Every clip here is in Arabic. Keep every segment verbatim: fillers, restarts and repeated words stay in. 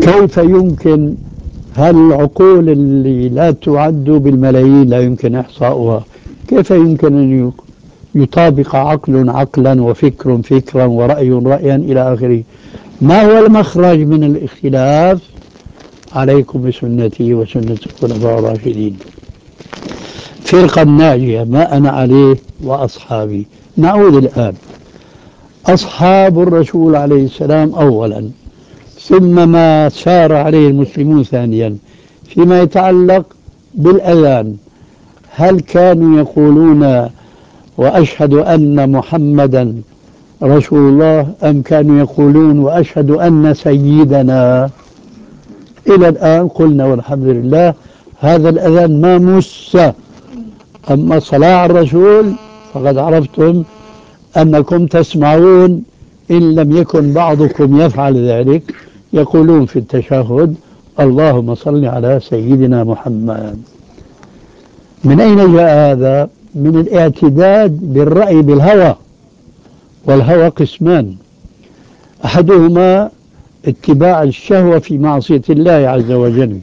كيف يمكن؟ هل العقول اللي لا تعد بالملايين لا يمكن إحصاؤها، كيف يمكن أن يطابق عقل عقلا وفكر فكرا ورأي رأيا إلى آخره؟ ما هو المخرج من الاختلاف؟ عليكم بسنتي وسنة الخلفاء الراشدين، فرقة الناجية، ما أنا عليه وأصحابي. نعود الآن. أصحاب الرسول عليه السلام أولا، ثم ما سار عليه المسلمون ثانيا. فيما يتعلق بالأذان، هل كانوا يقولون وأشهد أن محمدا رسول الله، أم كانوا يقولون وأشهد أن سيدنا؟ إلى الآن قلنا والحمد لله هذا الأذان ما مس. أما صلاة على الرسول فقد عرفتم أنكم تسمعون، إن لم يكن بعضكم يفعل ذلك، يقولون في التشهد اللهم صل على سيدنا محمد. من أين جاء هذا؟ من الاعتداد بالرأي بالهوى، والهوى قسمان، أحدهما اتباع الشهوة في معصية الله عز وجل،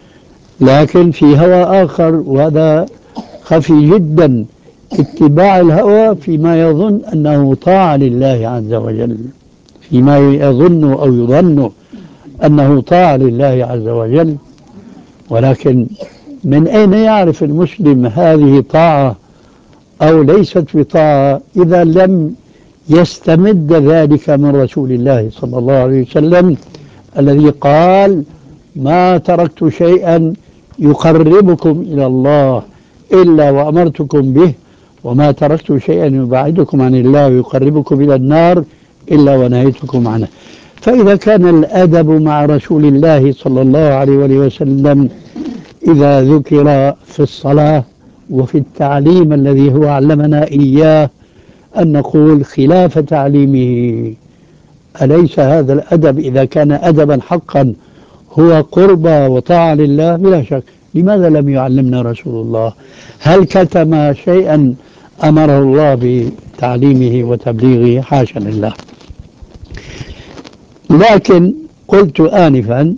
لكن في هوى آخر وهذا خفي جدا، اتباع الهوى فيما يظن أنه طاعة لله عز وجل، فيما يظن أو يظن أنه طاعة لله عز وجل. ولكن من أين يعرف المسلم هذه طاعة أو ليست بطاعة إذا لم يستمد ذلك من رسول الله صلى الله عليه وسلم، الذي قال ما تركت شيئا يقربكم إلى الله إلا وأمرتكم به، وما تركت شيئا يبعدكم عن الله ويقربكم إلى النار إلا ونهيتكم عنه. فإذا كان الأدب مع رسول الله صلى الله عليه وسلم إذا ذكر في الصلاة وفي التعليم الذي هو علمنا إياه أن نقول خلاف تعليمه، أليس هذا الأدب إذا كان أدبا حقا هو قربى وطاعة لله؟ بلا شك. لماذا لم يعلمنا رسول الله؟ هل كتم شيئا أمره الله بتعليمه وتبليغه؟ حاشا لله. لكن قلت آنفا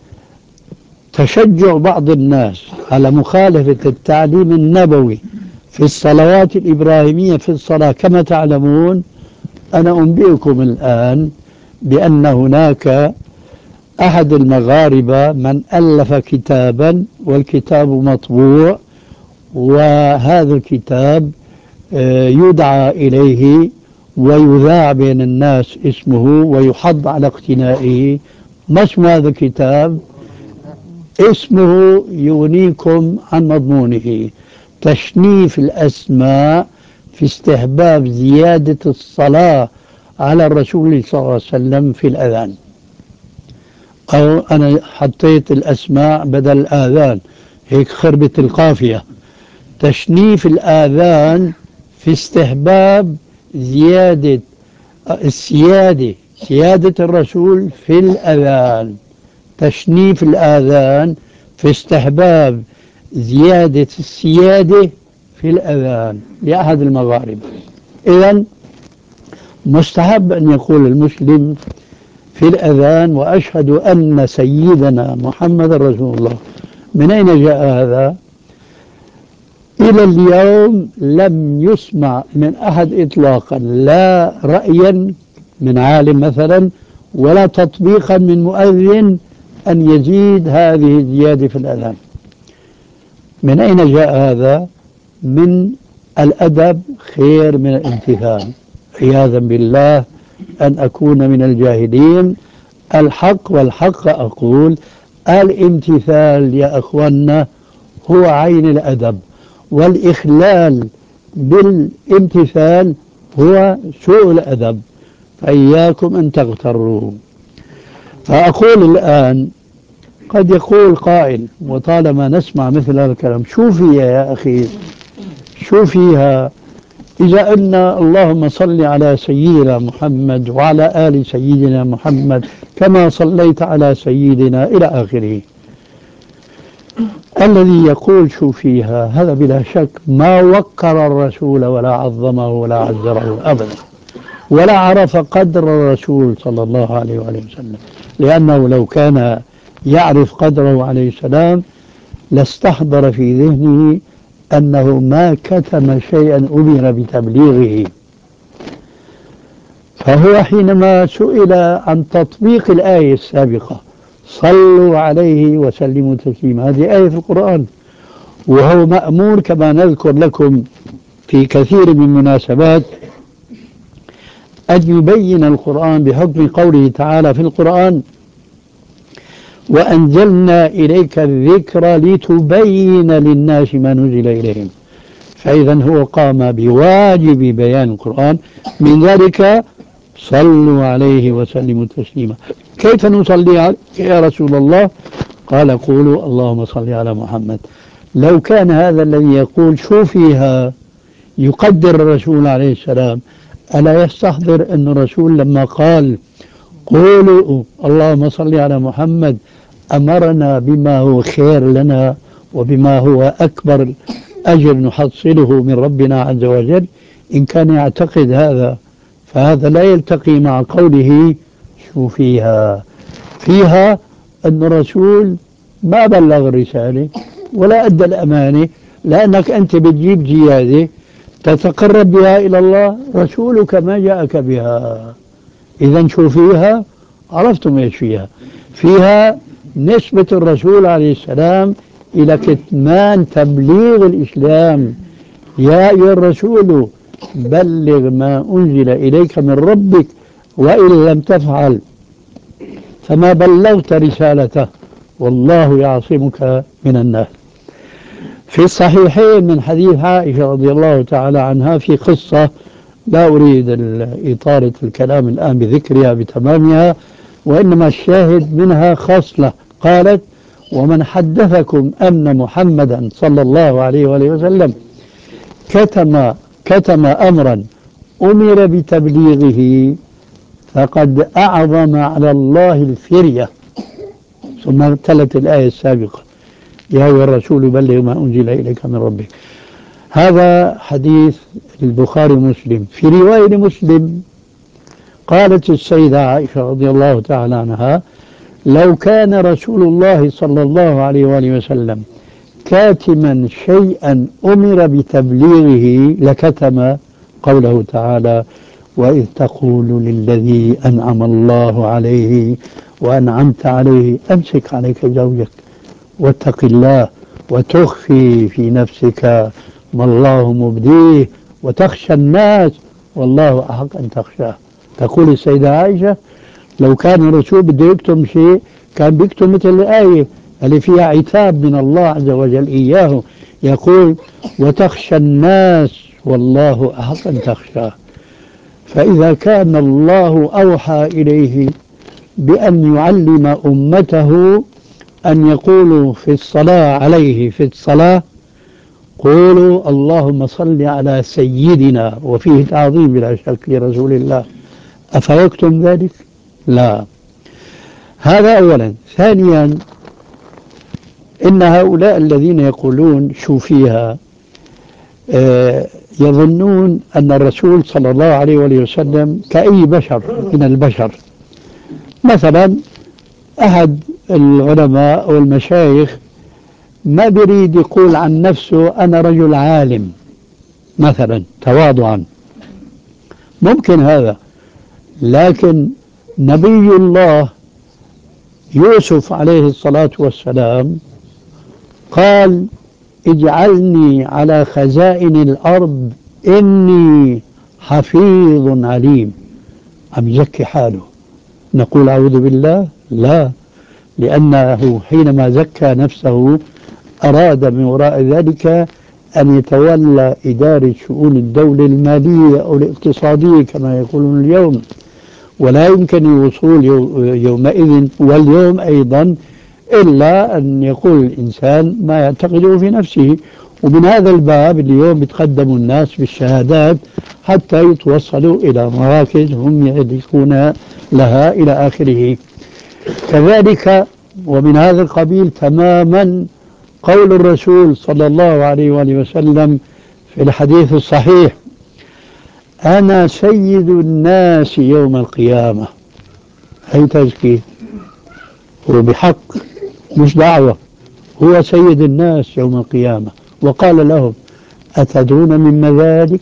تشجع بعض الناس على مخالفة التعليم النبوي في الصلوات الإبراهيمية في الصلاة كما تعلمون. أنا أنبئكم الآن بأن هناك أحد المغاربة من ألف كتابا، والكتاب مطبوع، وهذا الكتاب يدعى إليه ويذاع بين الناس اسمه ويحض على اقتنائه. ما اسم هذا الكتاب؟ اسمه يغنيكم عن مضمونه: تشنيف الأسماء في استحباب زيادة الصلاة على الرسول صلى الله عليه وسلم في الأذان. أو أنا حطيت الأسماء بدل الآذان، هيك خربت القافية. تشنيف الآذان في استحباب زيادة السيادة، سيادة الرسول في الأذان. تشنيف الآذان في استحباب زيادة السيادة في الأذان لأحد المغاربة. إذن مستحب أن يقول المسلم في الأذان وأشهد أن سيدنا محمد رسول الله. من أين جاء هذا؟ إلى اليوم لم يسمع من أحد إطلاقا، لا رأيا من عالم مثلا ولا تطبيقا من مؤذن أن يزيد هذه الزيادة في الأذان. من أين جاء هذا؟ من الأدب خير من الامتثال. عياذا بالله أن أكون من الجاهلين. الحق والحق أقول الامتثال يا أخوانا هو عين الأدب، والإخلال بالامتثال هو سوء الأدب، فإياكم أن تغتروا. فأقول الآن قد يقول قائل وطالما نسمع مثل هذا الكلام، شو فيها يا أخي؟ شو فيها إذا قلنا اللهم صل على سيدنا محمد وعلى آل سيدنا محمد كما صليت على سيدنا إلى آخره؟ الذي يقول شو فيها هذا بلا شك ما وقر الرسول ولا عظمه ولا عزره أبدا، ولا عرف قدر الرسول صلى الله عليه وآله وسلم. لأنه لو كان يعرف قدره عليه السلام لاستحضر في ذهنه أنه ما كتم شيئا أمر بتبليغه. فهو حينما سئل عن تطبيق الآية السابقة صلوا عليه وسلموا تسليما، هذه آية في القرآن، وهو مأمور كما نذكر لكم في كثير من المناسبات أن يبين القرآن بحكم قوله تعالى في القرآن وأنزلنا إليك الذكر لتبين للناس ما نزل إليهم. فإذا هو قام بواجب بيان القرآن، من ذلك صلوا عليه وسلموا تسليما. كيف نصلي عليه يا رسول الله؟ قال قولوا اللهم صل على محمد. لو كان هذا الذي يقول شو فيها يقدر الرسول عليه السلام، ألا يستحضر أن الرسول لما قال قولوا اللهم صل على محمد أمرنا بما هو خير لنا وبما هو أكبر أجر نحصله من ربنا عز وجل؟ إن كان يعتقد هذا فهذا لا يلتقي مع قوله شو فيها. فيها أن الرسول ما بلغ الرسالة ولا أدى الأمانة، لأنك أنت بتجيب زيادة تتقرب بها إلى الله، رسولك ما جاءك بها. إذا شو فيها؟ عرفتم إيش فيها؟ فيها نسبة الرسول عليه السلام إلى كتمان تبليغ الإسلام. يا أيها الرسول بلغ ما أنزل إليك من ربك وإن لم تفعل فما بلغت رسالته والله يعصمك من الناس. في الصحيحين من حديث عائشة رضي الله تعالى عنها في قصة لا أريد إطالة الكلام الآن بذكرها بتمامها، وإنما الشاهد منها خصلة. قالت ومن حدثكم أن محمدا صلى الله عليه وآله وسلم كتم, كتم أمرا أمر بتبليغه فقد أعظم على الله الفرية. ثم تلت الآية السابقة يا أيها الرسول بلغ ما أنزل إليك من ربك. هذا حديث البخاري ومسلم. في رواية مسلم قالت السيدة عائشة رضي الله تعالى عنها لو كان رسول الله صلى الله عليه وآله وسلم كاتما شيئا أمر بتبليغه لكتم قوله تعالى وإذ تقول للذي أنعم الله عليه وأنعمت عليه أمسك عليك زوجك واتق الله وتخفي في نفسك ما الله مبديه وتخشى الناس والله أحق أن تخشاه. تقول السيدة عائشة لو كان الرسول بده يكتم شيء كان بيكتم مثل الآية اللي فيها عتاب من الله عز وجل إياه، يقول وتخشى الناس والله أحق أن تخشاه. فإذا كان الله أوحى إليه بأن يعلم أمته أن يقولوا في الصلاة عليه في الصلاة قولوا اللهم صل على سيدنا، وفيه تعظيم بلا شك لرسول الله، أفيكتم ذلك؟ لا. هذا أولا. ثانيا إن هؤلاء الذين يقولون شو فيها آه يظنون أن الرسول صلى الله عليه وسلم كأي بشر من البشر. مثلا أحد العلماء أو المشايخ ما بريد يقول عن نفسه أنا رجل عالم مثلا تواضعا، ممكن هذا، لكن نبي الله يوسف عليه الصلاة والسلام قال اجعلني على خزائن الأرض إني حفيظ عليم. عم يزكي حاله، نقول أعوذ بالله؟ لا، لأنه حينما زكى نفسه أراد من وراء ذلك أن يتولى إدارة شؤون الدولة المالية أو الاقتصادية كما يقولون اليوم، ولا يمكن الوصول يومئذ واليوم أيضا إلا أن يقول الإنسان ما يعتقده في نفسه. ومن هذا الباب اليوم يتقدم الناس بالشهادات حتى يتوصلوا إلى مراكز هم يهدفون لها إلى آخره. كذلك ومن هذا القبيل تماما قول الرسول صلى الله عليه وآله وسلم في الحديث الصحيح أنا سيد الناس يوم القيامة، أي تزكية وبحق مش دعوة، هو سيد الناس يوم القيامة. وقال لهم: أتدرون مما ذلك؟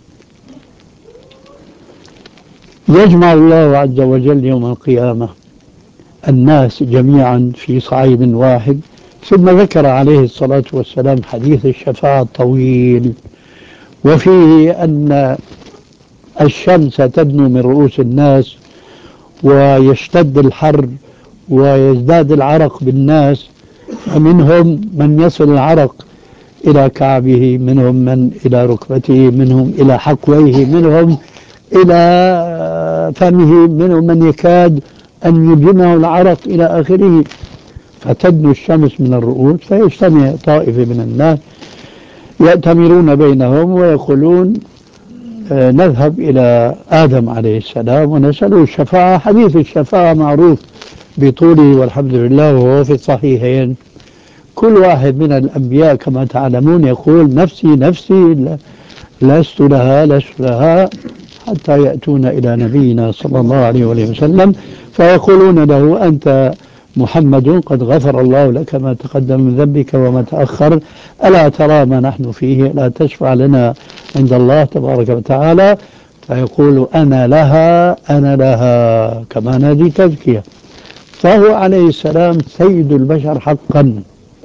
يجمع الله عز وجل يوم القيامة الناس جميعا في صعيد واحد. ثم ذكر عليه الصلاة والسلام حديث الشفاعة الطويل، وفيه أن الشمس تدنو من رؤوس الناس، ويشتد الحر ويزداد العرق بالناس، فمنهم من يصل العرق إلى كعبه، منهم من إلى ركبته، منهم إلى حقويه، منهم إلى فمه، منهم من يكاد أن يلجمه العرق إلى آخره. فتدنو الشمس من الرؤوس، فيجتمع طائفة من الناس يأتمرون بينهم ويقولون: آه نذهب إلى آدم عليه السلام ونسأله الشفاعة. حديث الشفاعة معروف بطوله والحمد لله، وهو في الصحيحين. كل واحد من الأنبياء كما تعلمون يقول: نفسي نفسي، لست لها لست لها، حتى يأتون إلى نبينا صلى الله عليه وسلم فيقولون له: أنت محمد قد غفر الله لك ما تقدم من ذنبك وما تأخر، ألا ترى ما نحن فيه؟ لا تشفع لنا عند الله تبارك وتعالى؟ فيقول: أنا لها أنا لها، كما نادي تزكية. فهو عليه السلام سيد البشر حقا.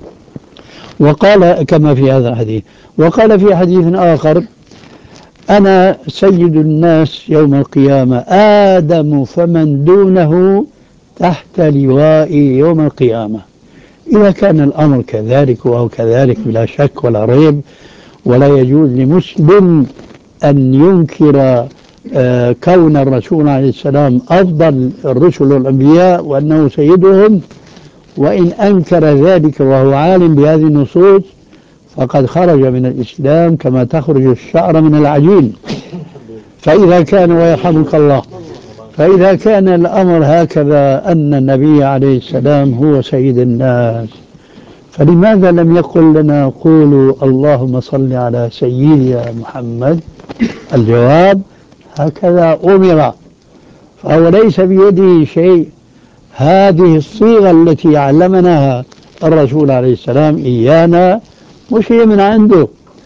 وقال كما في هذا الحديث. وقال في حديث آخر: أنا سيد الناس يوم القيامة، آدم فمن دونه تحت لوائي يوم القيامة. إذا كان الأمر كذلك وهو كذلك بلا شك ولا ريب، ولا يجوز لمسلم أن ينكر آه كون الرسول عليه السلام أفضل الرسل والأنبياء وأنه سيدهم. وإن أنكر ذلك وهو عالم بهذه النصوص فقد خرج من الإسلام كما تخرج الشعر من العجين. فإذا كان ويرحمك الله فإذا كان الأمر هكذا أن النبي عليه السلام هو سيد الناس، فلماذا لم يقل لنا: قولوا اللهم صل على سيدنا محمد؟ الجواب: هكذا أمر، فهو ليس بيده شيء. هذه الصيغة التي علمناها الرسول عليه السلام إيانا مش هي من عنده.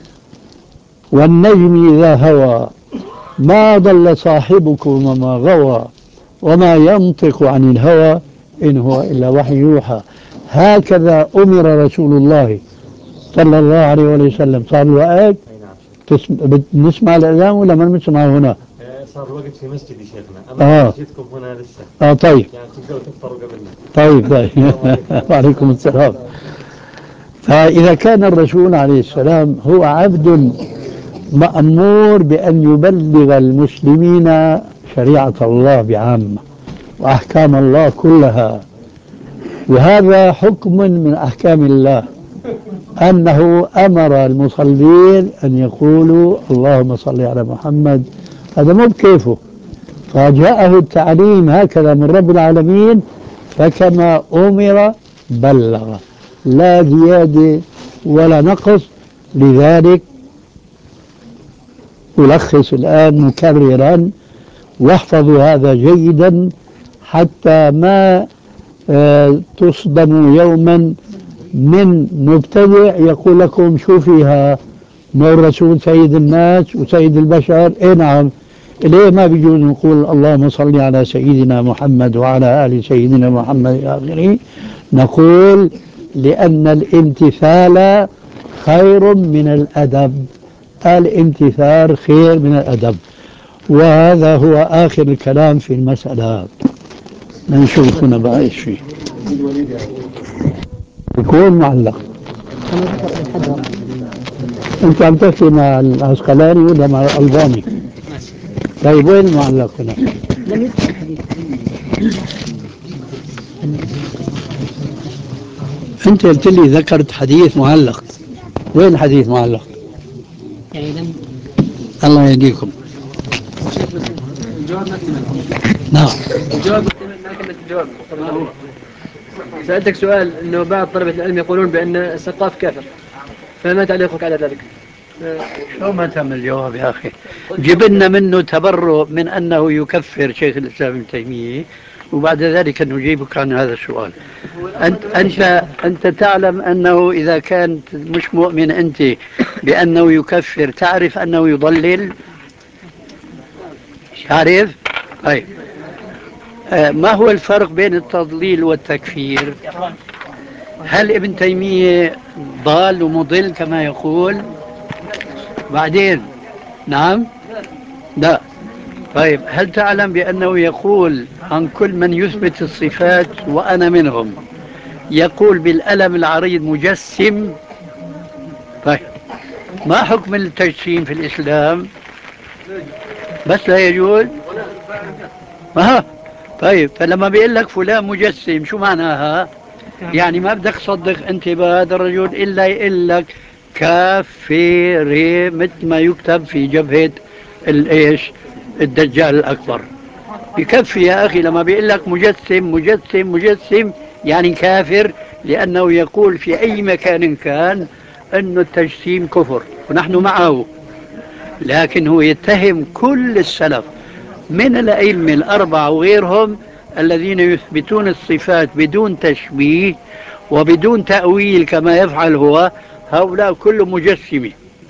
والنجم إذا هوى ما ضل صاحبكم وما غوى وما ينطق عن الهوى إن هو إلا وحي يوحى. هكذا أمر رسول الله صلى الله عليه وسلم. صار الوقت بنسمع الأذان ولا ما بنسمع هنا؟ صار الوقت في مسجدي شيخنا، أما آه. مسجدكم هنا لسه. آه طيب. يعني تقدروا تفطروا قبلنا. طيب طيب. وعليكم السلام. فإذا كان الرسول عليه السلام هو عبد مأمور بأن يبلغ المسلمين شريعة الله بعامة وأحكام الله كلها، وهذا حكم من أحكام الله، أنه أمر المصلين أن يقولوا اللهم صل على محمد. هذا مو بكيفه، فجاءه التعليم هكذا من رب العالمين، فكما أمر بلغ، لا زيادة ولا نقص. لذلك ألخص الآن مكررا، واحفظوا هذا جيدا حتى ما آه تصدموا يوما من مبتدع يقول لكم: شو فيها نور الرسول سيد الناس وسيد البشر؟ اي نعم. ليه ما بيجوز نقول اللهم صل على سيدنا محمد وعلى آل سيدنا محمد إلى آخره؟ نقول: لأن الامتثال خير من الأدب، الامتثال خير من الأدب. وهذا هو آخر الكلام في المسألة. نشوف هنا بقى ايش فيه. يكون معلق. انت عم تحكي مع العسقلاني ولا مع الألباني؟ طيب وين المعلق هنا؟ لم يذكر الحديث. انت قلت لي ذكرت حديث معلق، وين الحديث معلق؟ يعني لم الله يهديكم. الجواب ما نعم. الجواب ما كملت الجواب. سألتك سؤال انه بعض طلبة العلم يقولون بأن السقاف كافر، فما تعليقك على ذلك؟ شو ما تم الجواب يا أخي؟ جبنا منه تبرؤ من أنه يكفر شيخ الإسلام ابن تيمية، وبعد ذلك نجيبك عن هذا السؤال. أنت, أنت, أنت تعلم أنه إذا كانت مش مؤمن أنت بأنه يكفر، تعرف أنه يضلل؟ تعرف؟ طيب، آه، ما هو الفرق بين التضليل والتكفير؟ هل ابن تيمية ضال ومضل كما يقول؟ بعدين، نعم؟ لا. طيب، هل تعلم بأنه يقول عن كل من يثبت الصفات وأنا منهم، يقول بالألم العريض مجسم؟ طيب، ما حكم التجسيم في الإسلام؟ بس لا يجوز؟ ما طيب، فلما بيقول لك فلان مجسم شو معناها؟ يعني ما بدك تصدق انت بهذا الرجل الا يقول لك كافر، مثل ما يكتب في جبهة الايش، الدجال الاكبر. بكفي يا اخي لما بيقول لك مجسم مجسم مجسم، يعني كافر، لانه يقول في اي مكان كان انه التجسيم كفر ونحن معه. لكن هو يتهم كل السلف من الأئمة الأربعة وغيرهم الذين يثبتون الصفات بدون تشبيه وبدون تأويل كما يفعل هو، هؤلاء كلهم مجسمة.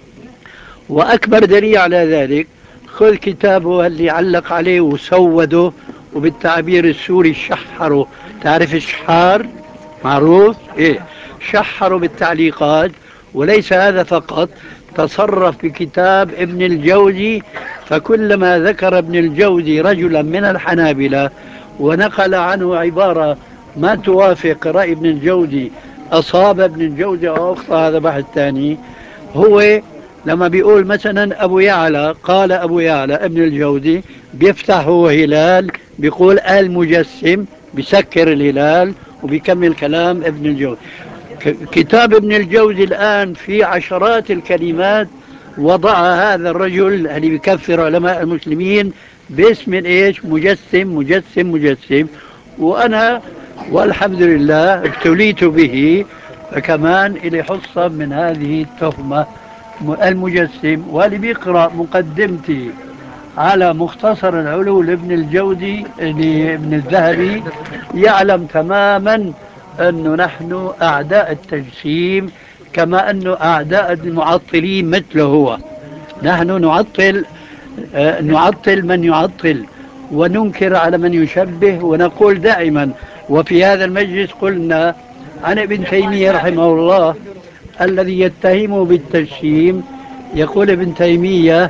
وأكبر دليل على ذلك، خذ كتابه اللي علق عليه وسوده، وبالتعبير السوري شحره. تعرف الشحار؟ معروف؟ إيه، شحروا بالتعليقات. وليس هذا فقط، تصرف بكتاب ابن الجوزي، فكلما ذكر ابن الجوزي رجلا من الحنابلة ونقل عنه عبارة ما توافق رأي ابن الجوزي، أصاب ابن الجوزي أو أخطأ، هذا بحث ثاني. هو لما بيقول مثلا أبو يعلى، قال أبو يعلى ابن الجوزي، بيفتح هو هلال بيقول المجسم، بيسكر الهلال وبيكمل كلام ابن الجوزي. كتاب ابن الجوزي الآن في عشرات الكلمات وضع هذا الرجل اللي بيكفر علماء المسلمين باسم ايش؟ مجسم مجسم مجسم. وأنا والحمد لله ابتليت به، فكمان إلي حصة من هذه التهمة المجسم. واللي بيقرأ مقدمتي على مختصر العلو لابن الجوزي لابن الذهبي يعلم تماما أنه نحن أعداء التجسيم، كما أنه أعداء المعطلين مثله هو. نحن نعطل، آه، نعطل من يعطل وننكر على من يشبه. ونقول دائما، وفي هذا المجلس قلنا عن ابن تيمية رحمه الله الذي يتهمه بالتجسيم، يقول ابن تيمية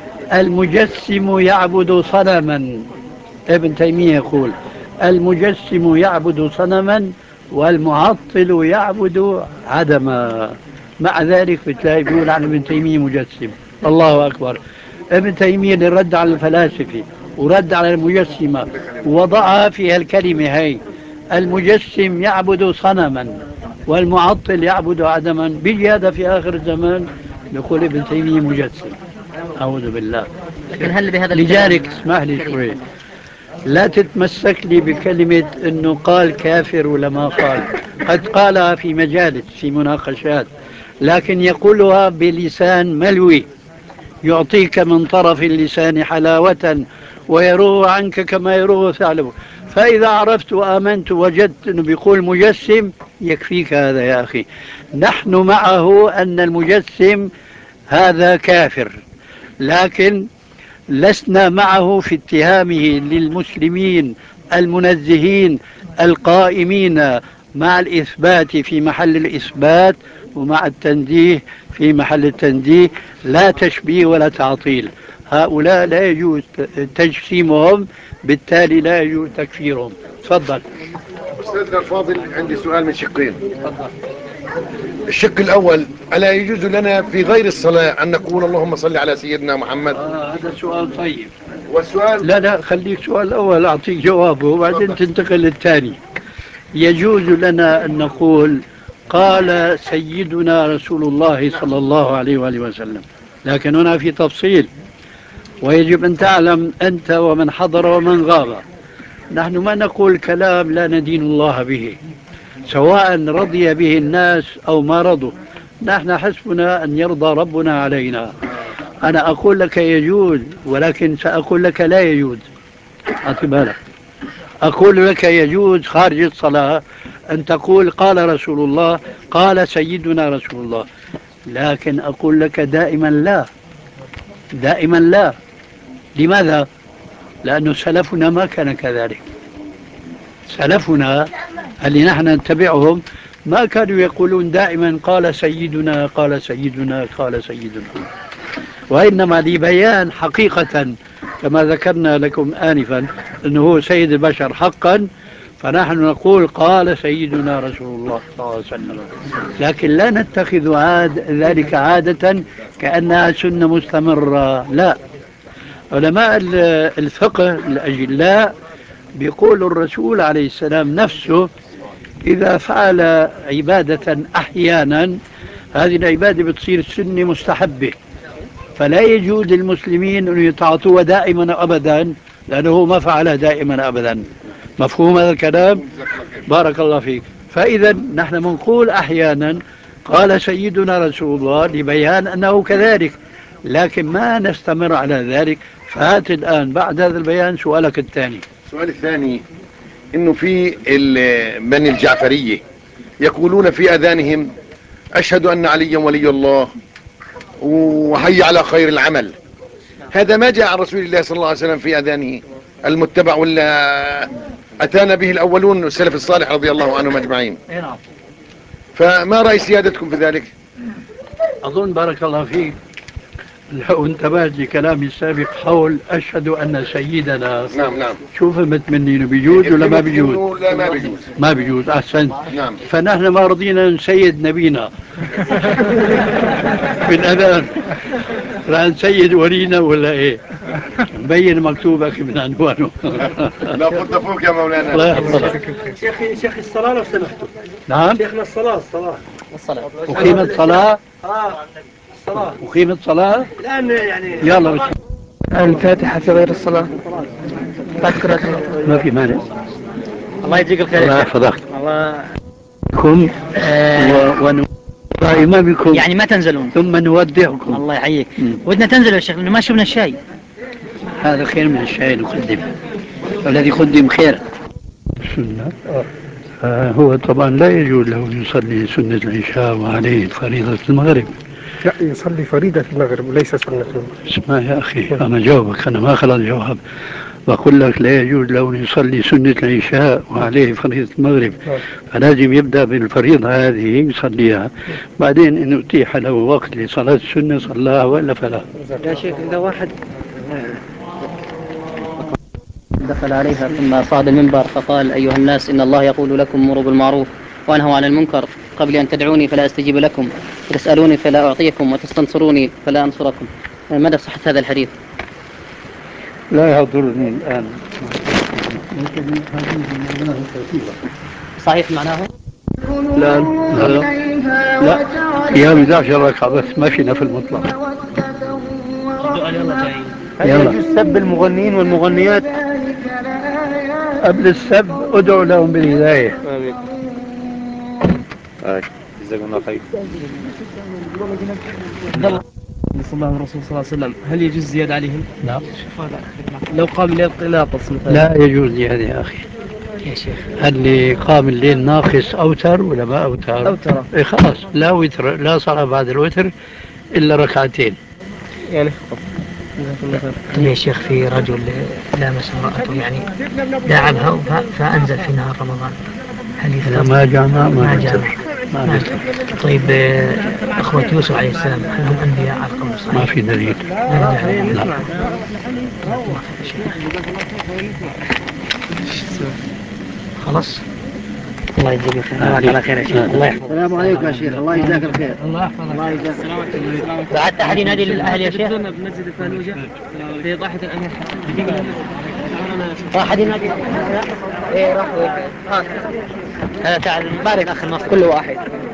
المجسم يعبد صنما. ابن تيمية يقول المجسم يعبد صنما والمعطل يعبد عدما. مع ذلك بتلاقي بيقول عن ابن تيمية مجسم. الله أكبر. ابن تيمية اللي رد على الفلاسفة ورد على المجسمة ووضعها في هالكلمة هي، المجسم يعبد صنما والمعطل يعبد عدما، بيجي هذا في آخر الزمان يقول ابن تيمية مجسم. أعوذ بالله. لكن هل بهذا لذلك اسمح لي شوي، لا تتمسك لي بكلمة أنه قال كافر ولا ما قال. قد قالها في مجالس في مناقشات، لكن يقولها بلسان ملوي يعطيك من طرف اللسان حلاوة ويروه عنك كما يروه ثعلب. فإذا عرفت وآمنت وجدت أنه بيقول مجسم، يكفيك هذا يا أخي. نحن معه أن المجسم هذا كافر، لكن لسنا معه في اتهامه للمسلمين المنزهين القائمين مع الإثبات في محل الإثبات ومع التنزيه في محل التنزيه، لا تشبيه ولا تعطيل. هؤلاء لا يجوز تجسيمهم، بالتالي لا يجوز تكفيرهم. تفضل. أستاذنا الفاضل، عندي سؤال من شقين. الشق الأول، ألا يجوز لنا في غير الصلاة أن نقول اللهم صل على سيدنا محمد؟ آه هذا سؤال طيب. والسؤال لا لا، خليك سؤال الأول أعطيك جوابه وبعدين تنتقل للثاني. يجوز لنا أن نقول قال سيدنا رسول الله صلى الله عليه وآله وسلم، لكن هنا في تفصيل، ويجب أن تعلم أنت ومن حضر ومن غاب، نحن ما نقول كلام لا ندين الله به، سواء رضي به الناس أو ما رضوا. نحن حسبنا أن يرضى ربنا علينا. أنا أقول لك يجوز، ولكن سأقول لك لا يجوز. أعطي بالك. أقول لك يجوز خارج الصلاة أن تقول قال رسول الله، قال سيدنا رسول الله، لكن أقول لك دائما لا، دائما لا. لماذا؟ لأن سلفنا ما كان كذلك. سلفنا اللي نحن نتبعهم ما كانوا يقولون دائما قال سيدنا قال سيدنا قال سيدنا، وإنما لبيان حقيقة كما ذكرنا لكم آنفا أنه هو سيد البشر حقا، فنحن نقول قال سيدنا رسول الله صلى الله عليه وسلم، لكن لا نتخذ عاد ذلك عادة كأنها سنة مستمرة. لا، علماء الفقه الأجلاء بيقول الرسول عليه السلام نفسه إذا فعل عبادة أحيانا هذه العبادة بتصير سنة مستحبة، فلا يجوز للمسلمين أن يتعاطوها دائما أبدا لأنه ما فعلها دائما أبدا. مفهوم هذا الكلام؟ بارك الله فيك. فإذا نحن بنقول أحيانا قال سيدنا رسول الله لبيان أنه كذلك، لكن ما نستمر على ذلك. فهات الآن بعد هذا البيان سؤالك الثاني. السؤال الثاني انه في ال- بني الجعفرية يقولون في اذانهم اشهد ان عليا ولي الله وحي على خير العمل. هذا ما جاء عن رسول الله صلى الله عليه وسلم في اذانه المتبع، ولا اتانا به الاولون السلف الصالح رضي الله عنهم اجمعين. فما رأي سيادتكم في ذلك؟ أظن بارك الله فيك لو انتبهت لكلامي السابق حول أشهد أن سيدنا، نعم نعم، شو فهمت مني انه بيجوز ولا ما بيجوز؟ لا ما بيجوز. ما بيجوز، أحسنت. نعم. فنحن ما رضينا نسيد نبينا بالأذان، راح نسيد ولينا ولا إيه؟ مبين مكتوب أخي من عنوانه. لا فض فوق يا مولانا. الله يحفظك. شيخ شيخ الصلاة لو سمحتوا. نعم. شيخنا الصلاة الصلاة الصلاة أقيمت صلاة. اه الصلاة أقيمت صلاة. الآن يعني يلا بس. الفاتحة في غير الصلاة بعد قراءة ما في مانع. الله يجزيك الخير. الله يحفظك. الله كم ونودع إمامكم يعني ما تنزلون ثم نودعكم. الله يحييك. مم. ودنا تنزل يا شيخ لأنه ما شفنا الشاي. هذا خير من الشاي نقدم، الذي قدم خير. سنة آه هو طبعا لا يجوز له أن يصلي سنة العشاء وعليه فريضة المغرب. لا يصلي فريضة المغرب وليس سنة. اسمع يا أخي أنا جاوبك، أنا ما خلص جواب. بقول لك لا يجوز له أن يصلي سنة العشاء وعليه فريضة المغرب، فلازم يبدأ بالفريضة هذه يصليها، بعدين إن أتيح له وقت لصلاة السنة صلاها وإلا فلا. يا شيخ إذا واحد دخل عليها ثم صعد المنبر فقال أيها الناس إن الله يقول لكم مروا بالمعروف وانهوا عن المنكر قبل أن تدعوني فلا أستجيب لكم وتسألوني فلا أعطيكم وتستنصروني فلا أنصركم، ماذا صحة هذا الحديث؟ لا يحضرني الآن. صحيح معناه؟ لا لا لا قيام إحدى عشرة ركعة بس، ما فينا في المطلق. هل يجوز سب المغنيين والمغنيات؟ قبل السب ادعو لهم بالهداية. آمين. آه. جزاكم الله خير. صلى الله الرسول صلى الله عليه وسلم هل يجوز زيادة عليهم؟ لا لو قام الليل ناقص مثلا. لا يجوز زيادة يا أخي. يا شيخ اللي قام الليل ناقص أوتر ولا ما أوتر؟ أوتر. إيه خلاص لا وتر، لا صلاة بعد الوتر إلا ركعتين. يعني يا شيخ في رجل لامس امرأته يعني داعبها ف- فأنزل في نهار رمضان، هل لا يفطر؟ ما جامع ما ما يفطر. جامع. ما ما يفطر. طيب آه، أخوة يوسف عليه السلام هل هم أنبياء على القول الصحيح؟ ما في دليل. لا. خلاص. الله يجزيك الخير. الله على خير يا شيخ. الله يحفظك. السلام عليكم يا شيخ. الله يجزاك الخير. الله يحفظك. الله يجزاك الخير. بعد أحد ينادي للأهل يا شيخ؟ بمسجد الفالوجة في ضاحية الأمير واحد ينادي. ايه راح ها هذا تعال بارك أخي المصر كل واحد.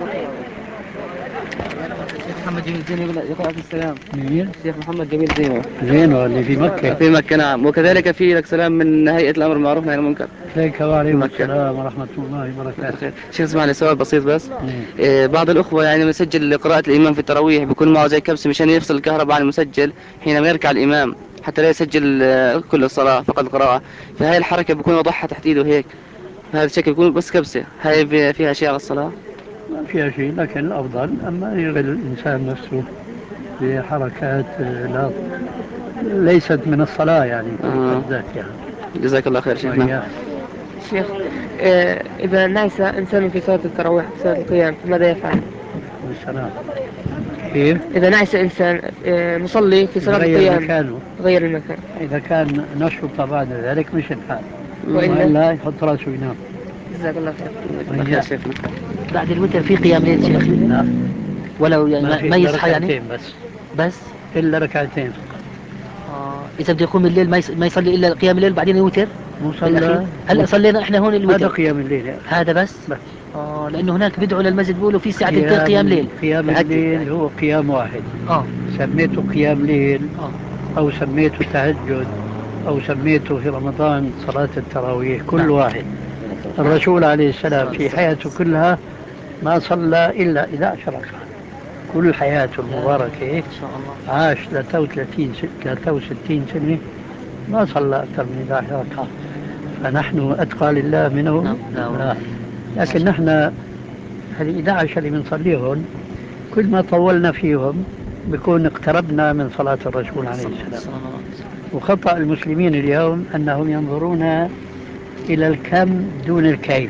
محمد جميل زينو يقول عليك السلام. مين؟ الشيخ محمد جميل زينو زينو اللي في مكة. في مكة نعم، وكذلك في لك سلام من هيئة الأمر بالمعروف والنهي عن المنكر. عليك وعليكم مكة. السلام ورحمة الله وبركاته. شيخ اسمعني سؤال بسيط بس. إيه بعض الأخوة يعني مسجل قراءة الإمام في التراويح بيكون معه زي كبسة مشان يفصل الكهرباء عن المسجل حينما يركع الإمام، حتى لا يسجل آه، كل الصلاة فقط القراءة. فهاي الحركة بيكون وضعها تحت إيده هيك، بهذا الشكل بيكون بس كبسة. هاي في- فيها شيء على الصلاة؟ ما فيها شيء، لكن الأفضل أما يشغل الإنسان نفسه بحركات آه، لا ليست من الصلاة يعني في آه. حد ذاتها يعني. جزاك الله خير شيخنا. وإياه. شيخ، آه، إذا نعس إنسان في صلاة التراويح في صلاة القيام فماذا يفعل؟ والسلام. كيف؟ إذا نعس إنسان آه، مصلي في صلاة يغير القيام مكانه. غير المكان، إذا كان نشط بعد ذلك مش الحال، وإلا وإلا يحط راسه ينام. جزاك الله خير. جزاك الله خير شيخنا. بعد الوتر في قيام ليل شيخ؟ لا، ولو يعني ما ما, في ما إلا يصحى يعني؟ ركعتين بس. بس إلا ركعتين فقط. آه. إذا بده يقوم الليل ما, يص... ما يصلي إلا قيام الليل بعدين يوتر؟ مصلى. هلا صلينا إحنا هون الوتر. هذا قيام الليل يعني. هذا بس؟ بس. آه، لأنه هناك بدعوا للمسجد بيقولوا في ساعة قيام, قيام قيام ليل. قيام تهجد. الليل هو قيام واحد. آه. سميته قيام ليل آه. أو سميته تهجد أو سميته في رمضان صلاة التراويح، كل نعم. واحد. الرسول عليه السلام في حياته كلها ما صلى إلا إحدى عشرة ركعة، كل حياته المباركة ما شاء الله. عاش ثلاثة وثلاثين ثلاثة وستين سنة ما صلى أكثر من إحدى عشرة ركعة. فنحن أتقى لله منه. نعم. لا. لا. لكن نحن هذه إحدى عشرة اللي بنصليهم كل ما طولنا فيهم بكون اقتربنا من صلاة الرسول عليه السلام. وخطأ المسلمين اليوم أنهم ينظرون إلى الكم دون الكيف.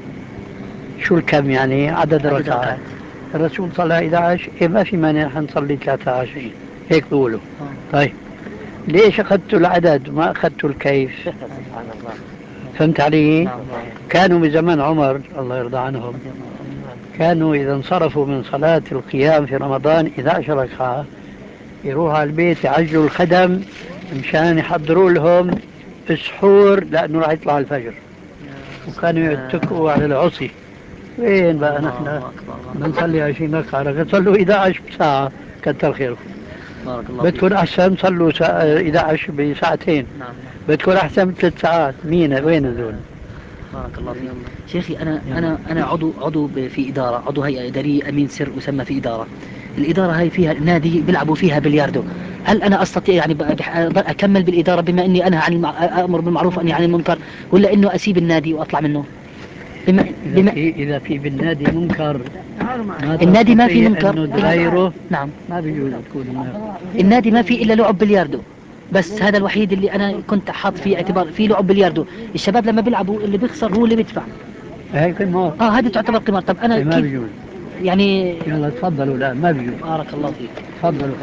شو الكم يعني؟ عدد الركعات. الرسول صلى إحدى عشرة، إيه ما في مانع حنصلي ثلاثة وعشرين، هيك بيقولوا. طيب ليش أخذتوا العدد وما أخذتوا الكيف؟ سبحان الله. فهمت علي؟ نعم. كانوا بزمن عمر الله يرضى عنهم كانوا إذا انصرفوا من صلاة القيام في رمضان إحدى عشرة ركعة يروحوا على البيت يعجلوا الخدم مشان يحضروا لهم السحور لأنه راح يطلع الفجر، وكانوا يتكئوا على العصي. وين بقى نحن بنصلي عشرين ركعة، ركعة صلوا إحدى عشرة بساعة كتر خيركم. بارك الله فيك. بتكون أحسن صلوا إحدى عشرة بساعتين. نعم. بتكون أحسن بثلاث ساعات. مين وين هذول؟ بارك الله فيك. شيخي أنا أنا أنا عضو عضو ب- في إدارة، عضو هيئة إدارية، أمين سر مسمى في إدارة. الإدارة هاي فيها نادي بيلعبوا فيها بلياردو. هل أنا أستطيع يعني ب- بح- أكمل بالإدارة بما إني أنا عن المع... أمر بالمعروف وأنهي عن المنكر، ولا إنه أسيب النادي وأطلع منه؟ بما إذا بما في إذا في بالنادي منكر ما النادي ما في تستطيع منكر. إنه تغيره، نعم. ما بيجوز تكون هناك. النادي ما في إلا لعب بلياردو بس، هذا الوحيد اللي أنا كنت حاط فيه اعتبار في لعب بلياردو. الشباب لما بيلعبوا اللي بيخسر هو اللي بيدفع. هاي قمار. اه هذه تعتبر قمار. طب أنا ما كيف بيجوز. يعني؟ يلا تفضلوا. لا ما بيجوز. بارك الله فيك. تفضلوا.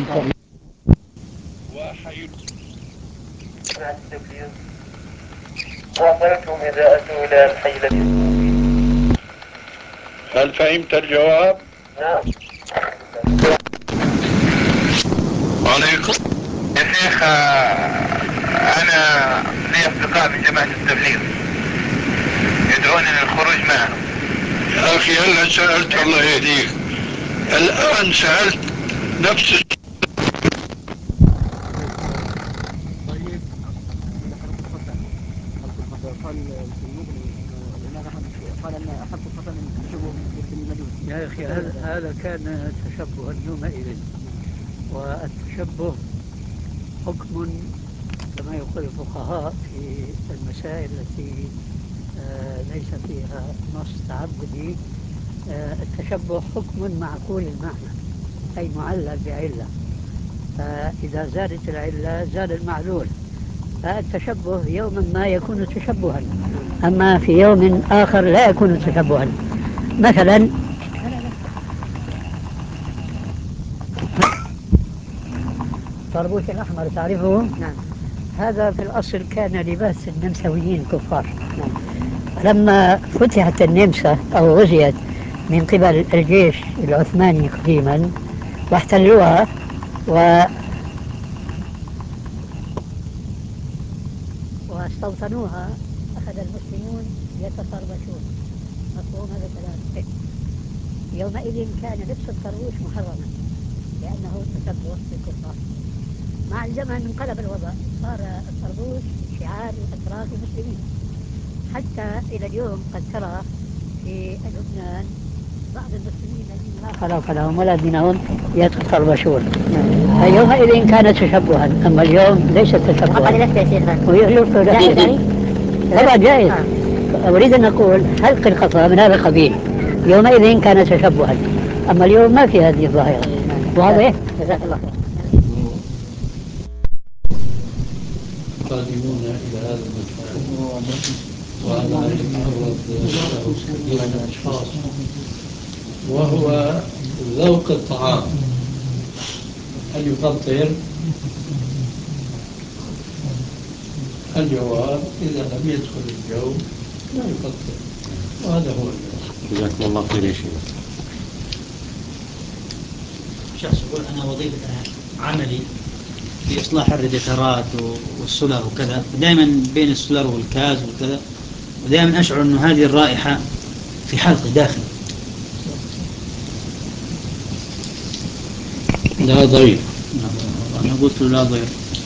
وصلتم إذا أتوا إلى الحي الذي. هل فهمت الجواب؟ نعم. وعليكم. يا شيخ أنا لي أصدقاء من جماعة التبليغ يدعونني للخروج معهم. يا أخي هلا سألت الله يهديك، الآن سألت نفس يا أخي هذا هذا كان تشبها يومئذ، والتشبه حكم كما يقول الفقهاء في المسائل التي آه ليس فيها نص تعبدي. آه التشبه حكم معقول المعنى، أي معلل بعلة، فإذا زادت العلة زاد المعلول. فالتشبه يوما ما يكون تشبها، أما في يوم آخر لا يكون تشبها. مثلا الطربوش الأحمر تعرفه؟ نعم. هذا في الأصل كان لباس النمساويين الكفار. نعم. لما فتحت النمسا أو غزيت من قبل الجيش العثماني قديما واحتلوها و واستوطنوها، أخذ المسلمون يتطربشون. مفهوم هذا الكلام؟ يومئذ كان لبس الطربوش محرما لأنه تشبه بالكفار. مع الزمن انقلب الوضع، صار الطربوش شعار الأتراك المسلمين. حتى إلى اليوم قد ترى في لبنان بعض المسلمين الذين لا خلاق لهم ولا دينهم يتقربشون، فيومئذ كان تشبها، اما اليوم ليس تشبها. وقد لفت يا شيخ جائز يعني؟ طبعا جائز. اريد ان اقول حلق الخطا من هذا القبيل يومئذ كان تشبها، اما اليوم ما في هذه الظاهره. واضح؟ جزاك الله خير. قادمون إلى هذا المكان وأنا يتعرض له كثير من الأشخاص، وهو ذوق الطعام. هل يفطر؟ الجواب إذا لم يدخل الجو لا يفطر، وهذا هو الجواب. جزاكم الله خير يا شيخ. شخص يقول أنا وظيفة عملي في إصلاح الرادياترات والسولر وكذا، دائما بين السولر والكاز وكذا، ودائما أشعر أن هذه الرائحة في حلقي داخل. لا ضير. أنا قلت له لا ضير.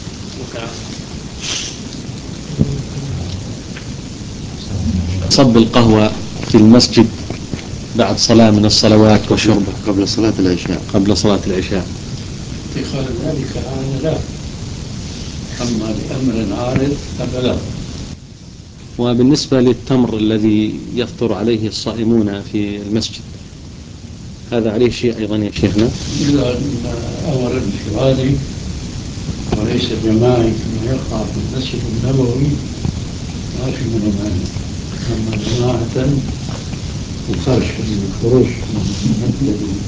صب القهوة في المسجد بعد صلاة من الصلوات وشربه قبل صلاة العشاء قبل صلاة العشاء. اتخاذ ذلك الآن لا، أما لأمر عارض فلا. وبالنسبة للتمر الذي يفطر عليه الصائمون في المسجد، هذا عليه شيء أيضا يا شيخنا؟ إذا أمر انفرادي وليس جماعي كما يقع في المسجد النبوي ما في منه مانع، أما جماعة وخرج الخروج من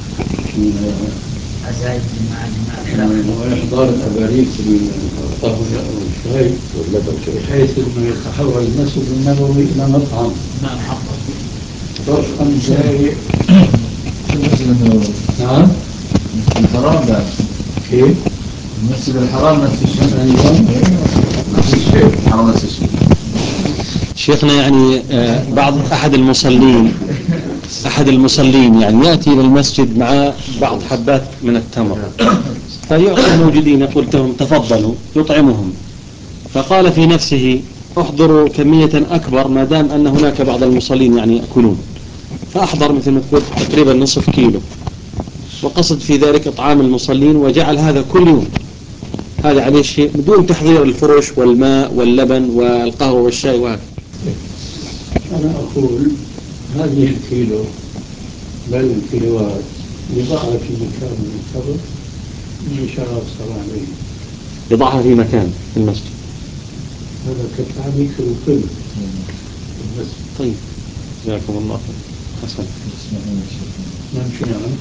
أزايد مع جماعة وإحضار الأباريق القهوة والشاي واللبن بحيث أنه يتحول المسجد النبوي إلى مطعم. نعم حق. فرقا جاي. المسجد النبوي. نعم. الحرام بعد. كيف؟ المسجد الحرام نفس الشيء. أيضا نفس الشيء. الحرام نفس الشيء. شيخنا يعني بعض أحد المصلين أحد المصلين يعني يأتي إلى المسجد مع بعض حبات من التمر، فيعطي الموجودين يقول لهم تفضلوا يطعمهم، فقال في نفسه أحضروا كمية أكبر ما دام أن هناك بعض المصلين يعني يأكلون، فأحضر مثل ما تقول تقريبا نصف كيلو، وقصد في ذلك إطعام المصلين وجعل هذا كل يوم. هذا عليه شيء بدون تحضير الفرش والماء واللبن والقهوة والشاي وهذا. أنا أقول هذه الكيلو بل الكيلوات يضعها في مكان منتظر من شراب صلاة الليل. يضعها في مكان في المسجد. هذا كالتعليق في الكل في المسجد. طيب جزاكم الله خير. حسن. نمشي نعم.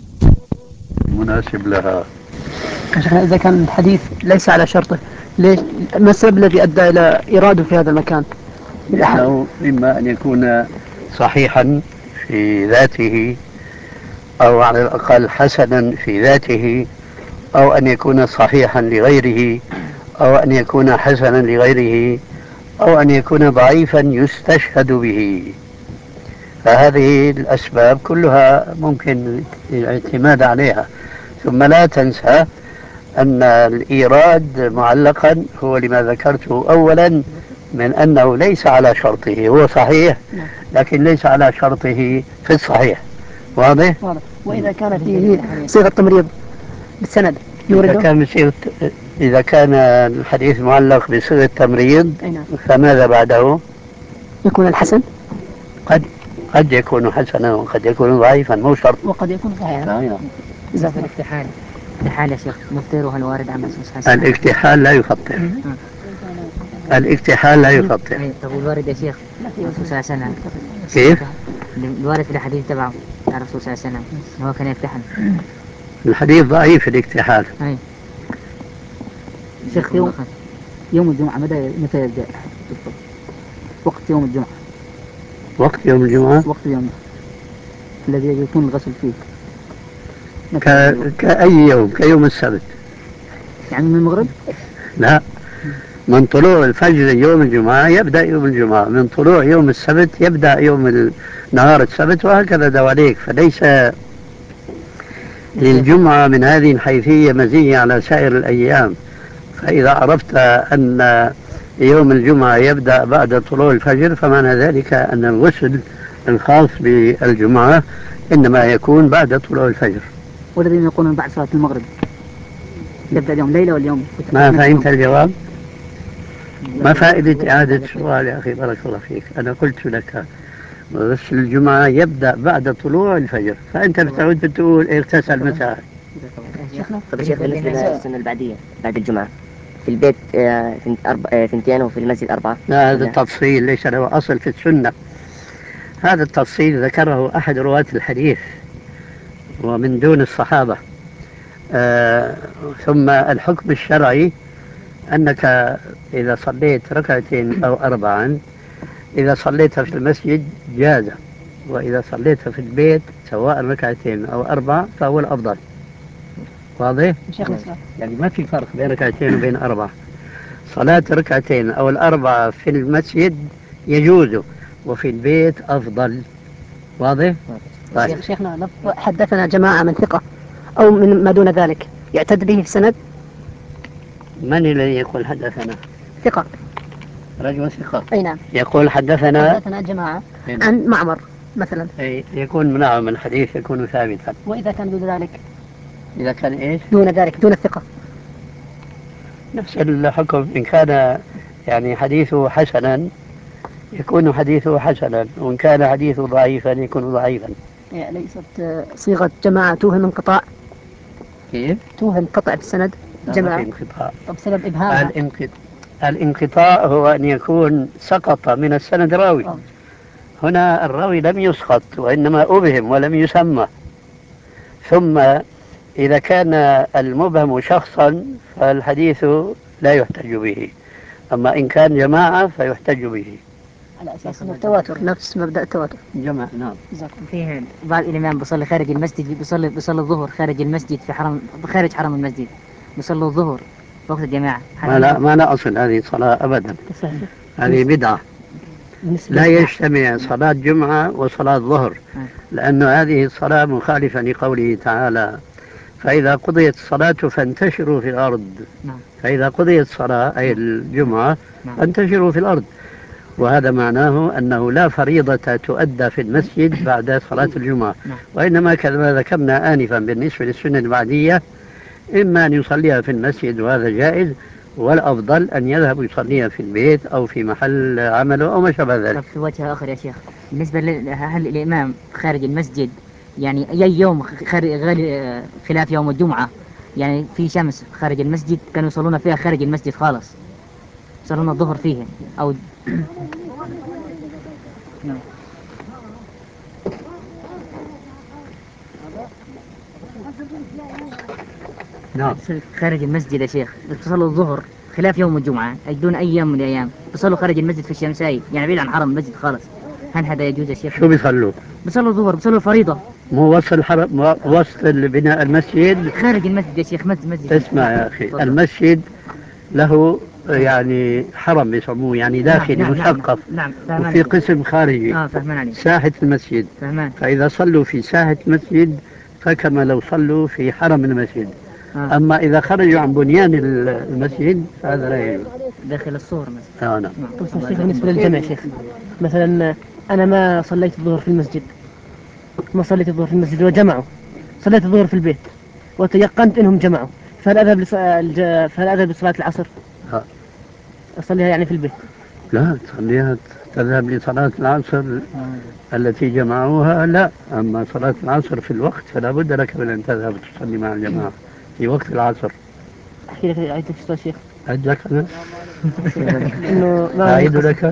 مناسب لها. إذا كان الحديث ليس على شرطه، ليش ما السبب الذي أدى إلى إيراده في هذا المكان؟ لأنه إما أن يكون صحيحا في ذاته أو على الأقل حسنا في ذاته، أو أن يكون صحيحا لغيره، أو أن يكون حسنا لغيره، أو أن يكون ضعيفا يستشهد به. فهذه الأسباب كلها ممكن الاعتماد عليها. ثم لا تنسى أن الإيراد معلقا هو لما ذكرته أولا من أنه ليس على شرطه، هو صحيح لكن ليس على شرطه في الصحيح. واضح؟ وإذا كان فيه صيغة تمريض بالسند إذا كان بصيغة إذا كان الحديث معلق بصيغة تمريض فماذا بعده؟ يكون الحسن. قد قد يكون حسنا وقد يكون ضعيفا، مو شرط. وقد يكون صحيحا. إذا كان الاكتحال الاكتحال يا شيخ مفطرها الوارد عن الرسول صلى الله عليه وسلم. الاكتحال لا يفطر. الاكتحال لا يفطر. طب الوارد يا شيخ الرسول صلى الله عليه وسلم كيف؟ الوارد في الحديث تبعه عن الرسول صلى الله عليه وسلم هو كان يكتحل. الحديث ضعيف في الاكتحال. أي. شيخ يوم يوم الجمعة متى متى يبدأ؟ وقت يوم الجمعة. وقت يوم الجمعة؟ وقت يوم الذي يكون الغسل فيه. ك... كأي يوم، كيوم السبت. يعني من المغرب؟ لا، من طلوع الفجر يوم الجمعة يبدأ يوم الجمعة، من طلوع يوم السبت يبدأ يوم نهار السبت، وهكذا دواليك. فليس للجمعة من هذه الحيثية مزية على سائر الأيام. فإذا عرفت أن يوم الجمعة يبدأ بعد طلوع الفجر فمعنى ذلك أن الغسل الخاص بالجمعة إنما يكون بعد طلوع الفجر. والذين يقولون بعد صلاة المغرب يبدأ اليوم ليلة واليوم ما فهمت الجواب؟ ما فائدة إعادة السؤال يا أخي؟ بارك الله فيك. أنا قلت لك غسل الجمعة يبدأ بعد طلوع الفجر، فأنت بتعود بتقول اغتسل مساء. طيب شيخ بالنسبة للسنة البعدية بعد الجمعة في البيت آه، ثنت- أربع- آه، ثنتين وفي المسجد أربعة. لا، هذا التفصيل ليس له أصل في السنة. هذا التفصيل ذكره أحد رواة الحديث ومن دون الصحابة. آه ثم الحكم الشرعي أنك إذا صليت ركعتين أو أربعا، إذا صليتها في المسجد جاز، وإذا صليتها في البيت سواء ركعتين أو أربع فهو الأفضل. واضح؟ شيخ الإسلام يعني ما في فرق بين ركعتين وبين أربع. صلاة ركعتين أو الأربعة في المسجد يجوز، وفي البيت أفضل. واضح؟ طيب. شيخنا لو حدثنا جماعة من ثقة أو من ما دون ذلك يعتد به في السند؟ من الذي يقول حدثنا؟ ثقة، رجل ثقة. أي نعم. يقول حدثنا حدثنا جماعة عن معمر مثلا. أي يكون نعم الحديث يكون ثابتا. وإذا كان دون ذلك؟ إذا كان إيش؟ دون ذلك دون الثقة نفس الحكم. إن كان يعني حديثه حسنا يكون حديثه حسنا، وإن كان حديثه ضعيفا يكون ضعيفا. يعني ليست صيغة جماعة توهم انقطاع؟ كيف؟ توهم قطع في السند جماعة. انقطاع. طب سبب إبهامها؟ الانقطاع الانقطاع هو أن يكون سقط من السند راوي. أوه. هنا الراوي لم يسقط وإنما أبهم ولم يسمى. ثم إذا كان المبهم شخصا فالحديث لا يحتج به، أما إن كان جماعة فيحتج به على أساس أنه التواتر، نفس مبدأ التواتر. جماعة. نعم. فيه بعض الإمام بيصلي خارج المسجد، بيصلي بيصلي الظهر خارج المسجد في حرم، خارج حرم المسجد بيصلي الظهر في وقت الجماعة. ما لا ما لا أصل هذه الصلاة أبدا، هذه بدعة. لا يجتمع صلاة جمعة وصلاة ظهر، لأن هذه الصلاة مخالفة لقوله تعالى: فإذا قضيت الصلاة فانتشروا في الأرض. نعم. فإذا قضيت الصلاة أي الجمعة نعم. فانتشروا في الأرض، وهذا معناه أنه لا فريضة تؤدى في المسجد بعد صلاة الجمعة. نعم. وإنما كما ذكرنا آنفا بالنسبة للسنة البعدية إما أن يصليها في المسجد وهذا جائز، والأفضل أن يذهب يصليها في البيت أو في محل عمله أو ما شابه ذلك. في وجه آخر يا شيخ، بالنسبة هل الإمام خارج المسجد يعني أي يوم خارج خلاف يوم الجمعة، يعني في شمس خارج المسجد كانوا يصلون فيها خارج المسجد خالص، يصلون الظهر فيه أو نعم. خارج المسجد يا شيخ تصلوا الظهر خلاف يوم الجمعة أي دون أي يوم من الأيام، تصلوا خارج المسجد في الشمساي يعني بعيد عن حرم المسجد خالص، هل هذا يجوز يا شيخ؟ شو بيصلوا؟ بيصلوا الظهر، بيصلوا الفريضة. مو وسط الحرم، وسط بناء المسجد خارج المسجد يا شيخ. مسجد مسجد اسمع يا أخي، المسجد له يعني حرم بيسموه، يعني داخلي نعم. مثقف. نعم. نعم. وفي قسم خارجي آه فهمان عليك. ساحة المسجد. فهمان. فإذا صلوا في ساحة المسجد فكما لو صلوا في حرم المسجد. آه. أما إذا خرجوا عن بنيان المسجد فهذا لا يجوز. داخل الصور مثلا. آه نعم. شيخ بالنسبة للجمع شيخ، مثلا أنا ما صليت الظهر في المسجد، ما صليت الظهر في المسجد وجمعوا، صليت الظهر في البيت وتيقنت إنهم جمعوا، فهل أذهب لص... فهل أذهب لصلاة العصر؟ آه. أصليها يعني في البيت؟ لا تصليها، تذهب لصلاة العصر التي جمعوها لا، أما صلاة العصر في الوقت فلا بد لك من أن تذهب تصلي مع الجماعة في وقت العصر. أحكي لك أعيد لك شيخ. أعيد لك أنا؟ إنه ما أعيد لك؟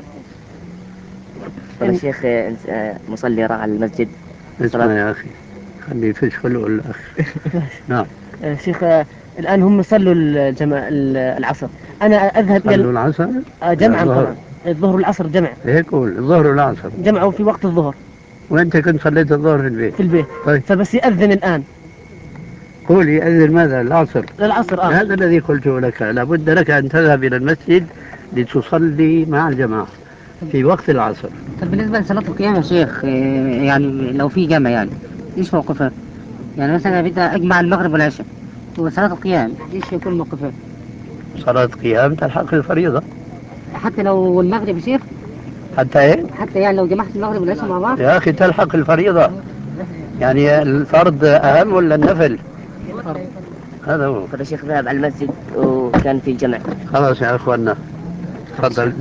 طيب الشيخ مصلي راح على المسجد. اسمع يا أخي، خلي فيش خلق الأخ. نعم. شيخ الآن هم صلوا الجماعة العصر، أنا أذهب إلى صلوا العصر جمعا طبعا، الظهر والعصر جمع. هيك قول الظهر والعصر جمعوا في وقت الظهر. وأنت كنت صليت الظهر في البيت؟ في البيت. طيب. فبس يأذن الآن. قول يأذن ماذا؟ العصر. للعصر. آه. هذا الذي قلته لك، لابد لك أن تذهب إلى المسجد لتصلي مع الجماعة في وقت العصر. طب بالنسبة لصلاة القيام يا شيخ، يعني لو في جمع يعني إيش موقفها؟ يعني مثلا بدي أجمع المغرب والعشاء وصلاة القيام إيش يكون موقفها؟ صلاة قيام تلحق الفريضة. حتى لو المغرب يا شيخ؟ حتى ايه؟ حتى يعني لو جمعت المغرب والعشاء مع بعض. يا اخي تلحق الفريضة، يعني الفرض اهم ولا النفل؟ هذا هو. فضل الشيخ ذهب على المسجد وكان في جمع. خلاص يا اخوانا تفضل.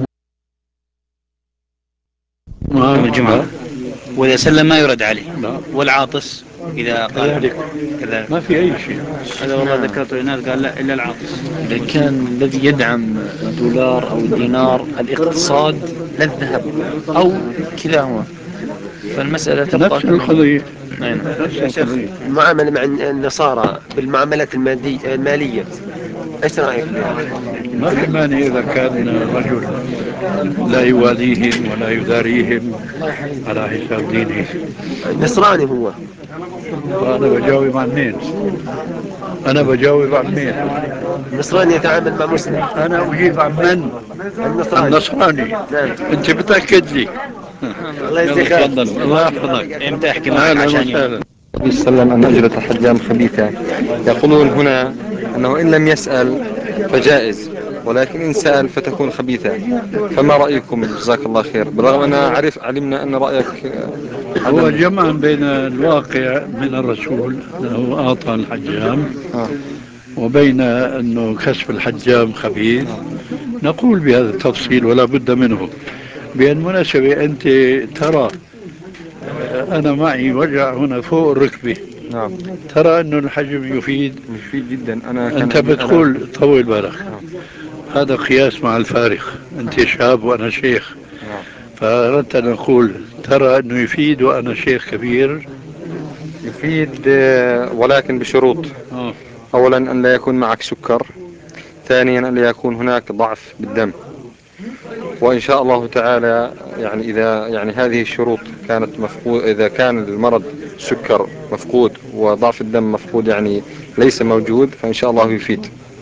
يوم الجمعة وإذا سلم ما يرد عليه، والعاطس إذا قال كذلك كذلك ما في أي شيء. هذا والله ذكرته للناس قال لا إلا العاطس. إذا كان الذي يدعم الدولار أو الدينار الاقتصاد لا الذهب أو كلاهما، فالمسألة تبقى نفس القضية. نعم. يا شيخ المعاملة مع النصارى بالمعاملات المادية المالية ايش رايك فيها؟ ما في مانع إذا كان رجل لا يواليهم ولا يداريهم على حساب دينه. نصراني هو. وأنا بجاوب عن مين؟ أنا بجاوب عن مين؟ النصراني يتعامل مع مسلم. أنا أجيب عن من؟ النصراني. النصراني. نعم. أنت بتأكد لي. الله يجزيك خير. الله يحفظك. امتى احكي معك عشان النبي صلى الله عليه وسلم أن أجرة الحجام خبيثة. يقولون هنا أنه إن لم يسأل فجائز، ولكن إن سأل فتكون خبيثة. فما رأيكم جزاك الله خير؟ بالرغم أن عرف علمنا أن رأيك هو جمع بين الواقع من الرسول أنه أعطى الحجام آه. وبين أنه كسب الحجام خبيث. نقول بهذا التفصيل ولا بد منه. بالمناسبة أنت ترى أنا معي وجع هنا فوق الركبة. نعم. ترى أنه الحجم يفيد مفيد جدا. أنا أنت بتقول طول بالك. نعم. هذا قياس مع الفارق. أنت شاب وأنا شيخ. نعم. فأردت أن أقول ترى أنه يفيد وأنا شيخ كبير. يفيد ولكن بشروط. آه. أولا أن لا يكون معك سكر، ثانيا أن لا يكون هناك ضعف بالدم. وإن شاء الله تعالى يعني إذا يعني هذه الشروط كانت مفقود، إذا كان المرض سكر مفقود وضعف الدم مفقود يعني ليس موجود، فإن شاء الله يفيد.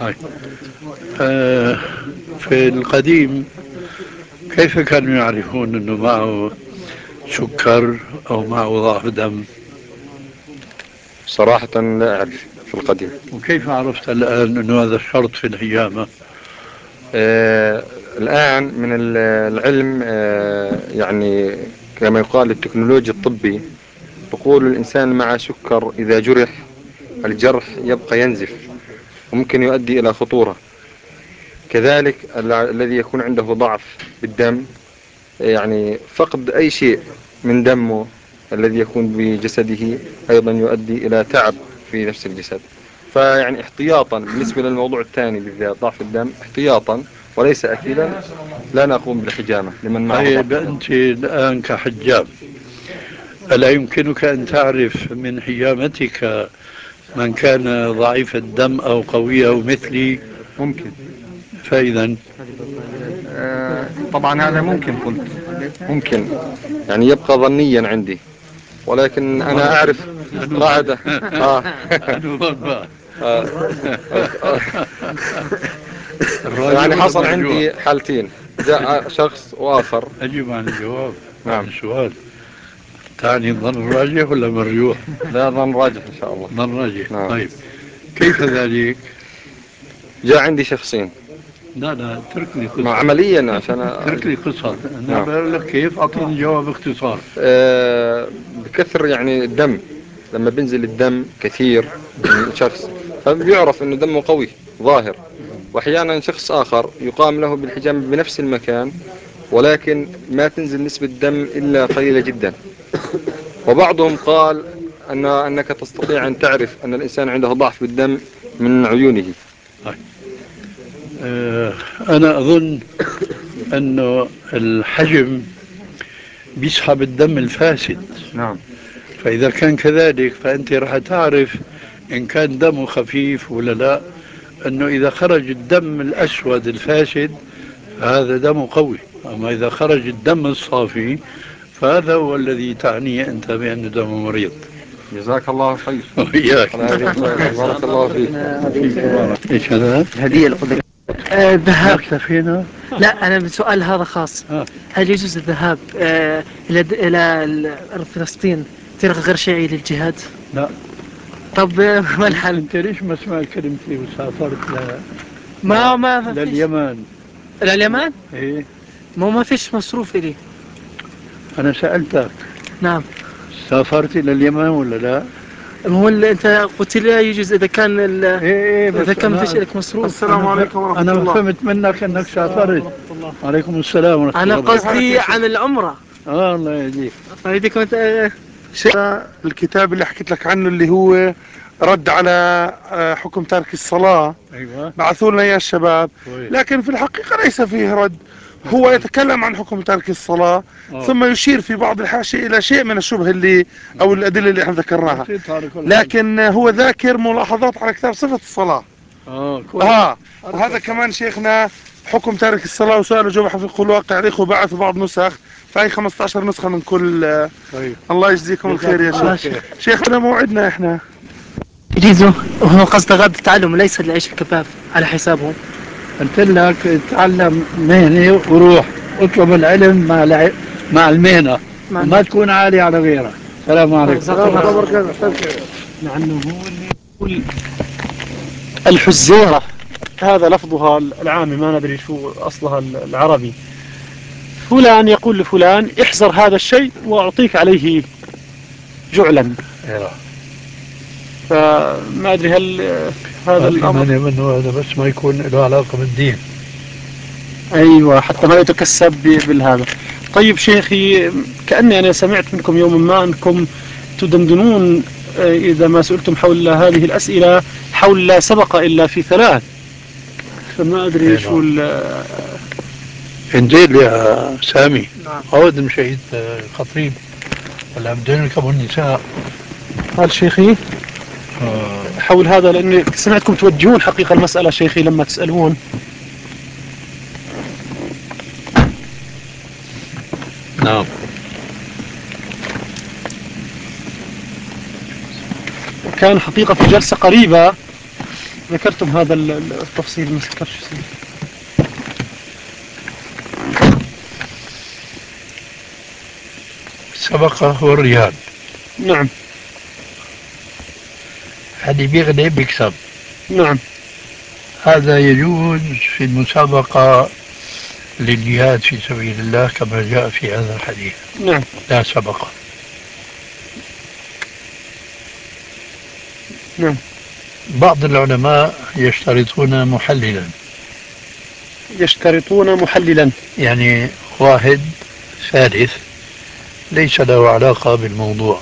آه في القديم كيف كانوا يعرفون أنه معه سكر أو معه ضعف دم؟ صراحة لا أعرف في القديم. وكيف عرفت الآن أنه هذا الشرط في الحجامة؟ آه الآن من العلم آه يعني كما يقال التكنولوجيا الطبي تقول الإنسان مع سكر إذا جرح الجرح يبقى ينزف وممكن يؤدي إلى خطورة. كذلك الذي يكون عنده ضعف بالدم يعني فقد أي شيء من دمه الذي يكون بجسده أيضا يؤدي إلى تعب في نفس الجسد. فيعني احتياطا بالنسبة للموضوع الثاني بالذات ضعف الدم احتياطا وليس أكيدا لا نقوم بالحجامة لمن معه طيب ضعف الدم. أنت الآن كحجام ألا يمكنك أن تعرف من حجامتك من كان ضعيف الدم أو قوي أو مثلي؟ ممكن. فإذا آه طبعا هذا ممكن كنت ممكن يعني يبقى ظنيا عندي، ولكن أنا أعرف قاعدة آه. يعني حصل عندي حالتين، جاء شخص وآخر. أجب عن الجواب. نعم. عن السؤال. تعني ظن راجح ولا مرجوح؟ لا ظن راجح إن شاء الله. ظن راجح. نعم. طيب كيف ذلك؟ جاء عندي شخصين. لا لا اترك لي قصة. عمليا عشان اترك لي قصة. أنا نعم. بقول لك كيف أعطيني جواب باختصار. أه بكثر يعني الدم، لما بينزل الدم كثير من شخص فبيعرف انه دمه قوي ظاهر، واحيانا شخص اخر يقام له بالحجام بنفس المكان ولكن ما تنزل نسبة دم الا قليلة جدا. وبعضهم قال ان انك تستطيع ان تعرف ان الانسان عنده ضعف بالدم من عيونه. أه انا اظن انه الحجم بيسحب الدم الفاسد. نعم. فاذا كان كذلك فانت راح تعرف ان كان دمه خفيف ولا لا، انه اذا خرج الدم الاسود الفاسد هذا دمه قوي، اما اذا خرج الدم الصافي فهذا هو الذي تعنيه انت بانه دمه مريض. جزاك الله خير. وإياك. بارك الله فيك. ايش هذا؟ هدية لقدرة الذهاب. اكتفينا؟ لا أنا بسؤال هذا خاص. آه. هل يجوز الذهاب آه إلى د... إلى أرض فلسطين فرقة غير شيعي للجهاد؟ لا. طب ما الحل؟ أنت ليش ما سمعت كلمتي وسافرت ل... ما ما, ما لليمن؟ لليمن؟ إيه. ما ما فيش مصروف إلي. أنا سألتك نعم. سافرت إلى اليمن ولا لا؟ هو اللي أنت قلت لي يجوز إذا كان ال إيه إذا كان ما أنا- فيش لك مصروف. السلام عليكم ورحمة أنا الله. فهمت منك أنك سافرت. عليكم السلام ورحمة أنا الله. قصدي عن العمرة. آه الله يهديك. يهديك أنت. الكتاب اللي حكيت لك عنه اللي هو رد على آه، حكم ترك الصلاة، أيوة. بعثوا لنا يا الشباب، كويس. لكن في الحقيقة ليس فيه رد. هو يتكلم عن حكم ترك الصلاة أوه. ثم يشير في بعض الحاشية إلى شيء من الشبه اللي أو الأدلة اللي احنا ذكرناها، بسيط على كل حال. لكن هو ذاكر ملاحظات على كتاب صفة الصلاة. آه كويس. آه وهذا كمان شيخنا حكم تارك الصلاة وسؤال وجواب حقيقة الواقع، الإخوة بعثوا بعض نسخ، فهي خمسة عشر نسخة من كل. طيب. الله يجزيكم الخير يا جزاكم شيخ. الله شيخنا موعدنا احنا. يجيزوا وهو قصده غد التعلم ليس العيش الكباب على حسابهم. قلت لك تعلم مهنة وروح اطلب العلم مع الع... مع المهنة وما تكون عالي على غيرك. السلام عليكم. لأنه هو اللي يقول الحزيرة، هذا لفظها العامي ما ندري شو أصلها العربي. فلان يقول لفلان احذر هذا الشيء وأعطيك عليه جعلا. فما أدري هل هذا الأمر منه هذا بس ما يكون له علاقة بالدين. أيوة حتى ما يتكسب بالهذا. طيب شيخي، كأني أنا سمعت منكم يوما ما أنكم تدندنون إذا ما سئلتم حول هذه الأسئلة حول لا سبق إلا في ثلاث، فما أدري شو انزل يا سامي. عود مشيت خطيب ولا بدينكم النساء. قال شيخي آه. حول هذا، لأني سمعتكم توجهون حقيقة المسألة شيخي لما تسألون. نعم. كان حقيقة في جلسة قريبة ذكرتم هذا التفصيل، ما ذكرش سبقه هو الريال. نعم. اللي بيغلب بيكسب. نعم. هذا يجوز في المسابقة للجهاد في سبيل الله كما جاء في هذا الحديث. نعم. لا سبقه. نعم. بعض العلماء يشترطون محللا. يشترطون محللا يعني واحد ثالث ليس له علاقة بالموضوع.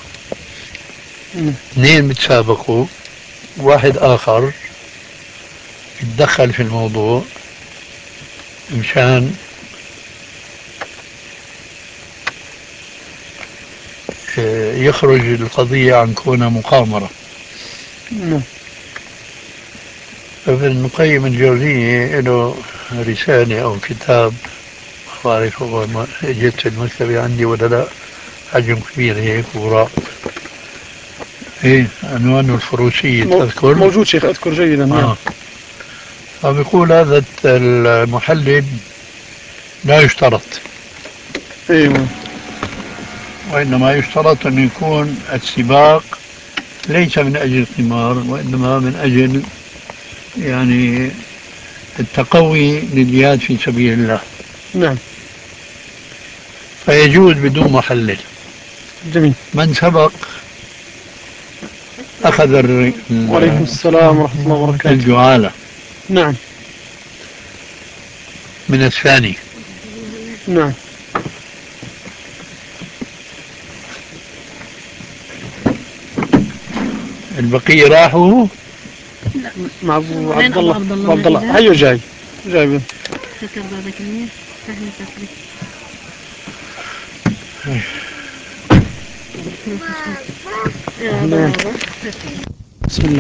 اثنين بتسابقوا، واحد آخر يتدخل في الموضوع مشان يخرج القضية عن كونها مقامرة. ابن القيم الجوزية له رسالة أو كتاب، ما بعرف هو جبت المكتبة عندي ولا لا، حجم كبير هيك وراء. ايه عنوانه الفروسية تذكر؟ موجود شيخ أذكر جيدا. نعم. آه. فبيقول هذا المحلل لا يشترط. ايوه. وإنما يشترط أن يكون السباق ليس من أجل القمار، وإنما من أجل يعني التقوي للجهاد في سبيل الله. نعم. فيجوز بدون محلل. جميل. من سبق أخذ ال وعليكم السلام ورحمة الله وبركاته. الجعالة. نعم. من الثاني. نعم. البقية راحوا مع أبو عبد الله. عبد الله هيو جاي جاي. فكر بابا كمية فهم تفريق. بسم الله.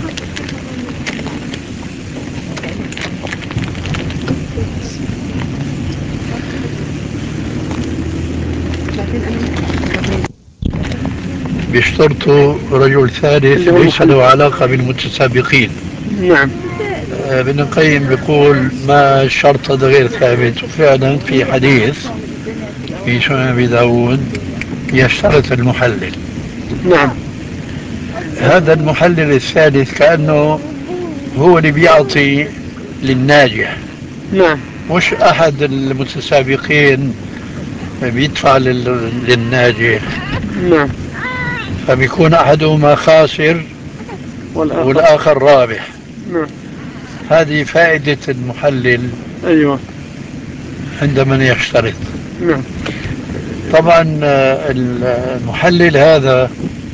بيشترطوا رجل ثالث ليس له علاقة بالمتسابقين. نعم. ابن القيم بيقول ما الشرط هذا غير ثابت، وفعلا في حديث في سنن أبي داود يشترط المحلل. نعم. هذا المحلل الثالث كأنه هو اللي بيعطي للناجح. نعم. مش أحد المتسابقين بيدفع لل- للناجح، نعم، فبيكون أحدهما خاسر والآخر والآخر رابح. نعم، هذه فائدة المحلل أيوة، عند من يشترط. نعم، طبعا آه، المحلل هذا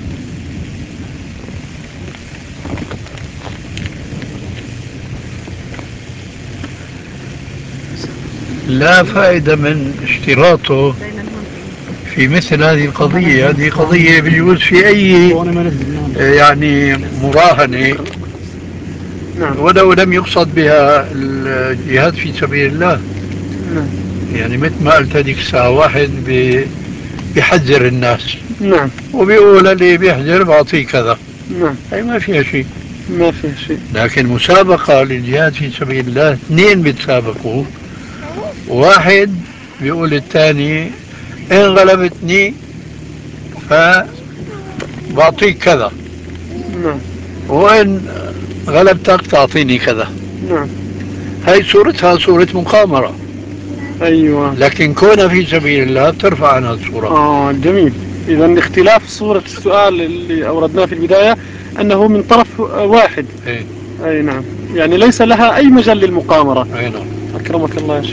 لا فائدة من اشتراطه في مثل هذه القضية. هذه قضية بيجوز في أي آه، يعني مراهنة، ولو لم يقصد بها الجهاد في سبيل الله. يعني مثل ما قلت هذيك الساعة، واحد بي- بيحذر الناس، نعم، وبيقول اللي بيحذر بعطيه كذا، نعم، أي ما فيها شيء. ما فيها شيء. لكن مسابقة للجهاد في سبيل الله، اثنين بيتسابقوا، واحد بيقول الثاني إن غلبتني فبعطيك كذا، نعم، وإن غلبتك تعطيني كذا. نعم، هاي صورتها صورة مقامرة. أيوة، لكن كونها في سبيل الله بترفع عنها الصورة. آه جميل. إذا اختلاف صورة السؤال اللي أوردناه في البداية أنه من طرف واحد. إيه. أي نعم، يعني ليس لها أي مجال للمقامرة. أي نعم. أكرمك الله يا شيخ.